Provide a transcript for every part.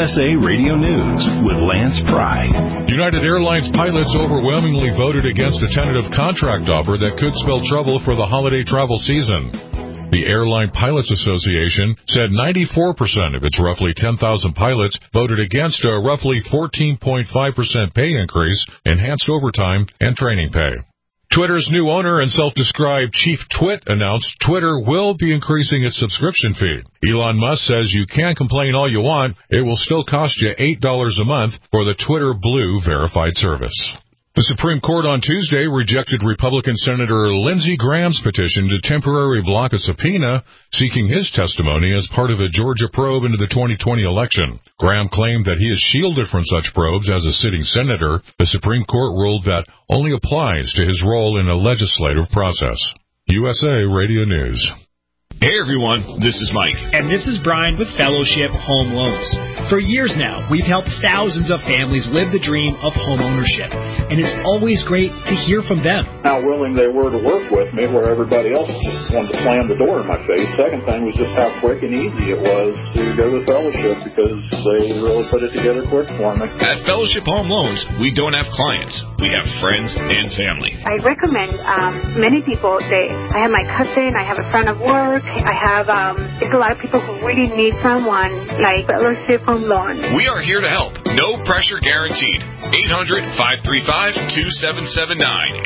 USA Radio News with Lance Pry. United Airlines pilots overwhelmingly voted against a tentative contract offer that could spell trouble for the holiday travel season. The Airline Pilots Association said 94% of its roughly 10,000 pilots voted against a roughly 14.5% pay increase, enhanced overtime, and training pay. Twitter's new owner and self-described Chief Twit announced Twitter will be increasing its subscription fee. Elon Musk says you can complain all you want, it will still cost you $8 a month for the Twitter Blue verified service. The Supreme Court on Tuesday rejected Republican Senator Lindsey Graham's petition to temporarily block a subpoena seeking his testimony as part of a Georgia probe into the 2020 election. Graham claimed that he is shielded from such probes as a sitting senator. The Supreme Court ruled that only applies to his role in a legislative process. USA Radio News. Hey everyone, this is Mike. And this is Brian with Fellowship Home Loans. For years now, we've helped thousands of families live the dream of home ownership. And it's always great to hear from them. How willing they were to work with me where everybody else just wanted to slam the door in my face. Second thing was just how quick and easy it was to go to Fellowship because they really put it together quick for me. At Fellowship Home Loans, we don't have clients. We have friends and family. I recommend many people. I have my cousin, I have a friend of work, I have it's a lot of people who really need someone like Fellowship Home Loans. We are here to help. No pressure guaranteed. 800-535-2779.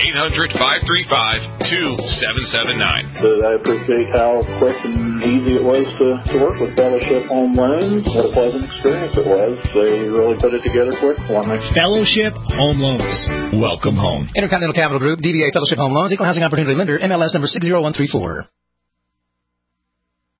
800-535-2779. But I appreciate how quick and easy it was to work with Fellowship Home Loans. What a pleasant experience it was. They really put it together quick for me. Fellowship Home Loans. Welcome home. Intercontinental Capital Group, DBA Fellowship Home Loans, Equal Housing Opportunity Lender, MLS number 60134.